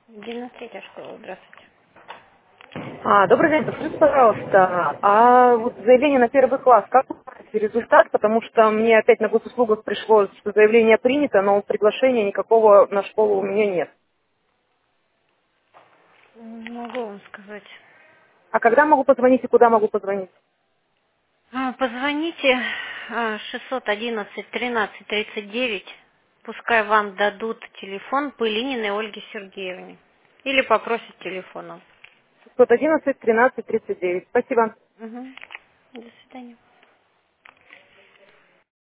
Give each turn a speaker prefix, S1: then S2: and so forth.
S1: 93-я школа, здравствуйте.
S2: Добрый день, подскажите, пожалуйста, а вот заявление на первый класс, как узнать результат? Потому что мне опять на госуслугах пришло, что заявление принято, но приглашения никакого на школу у меня нет.
S1: Могу вам сказать.
S2: А когда могу позвонить и куда могу позвонить?
S1: Позвоните 611-13-39. Пускай вам дадут телефон Пылининой Ольги Сергеевне. Или попросят телефоном.
S2: 611 13 39. Спасибо.
S1: Угу. До свидания.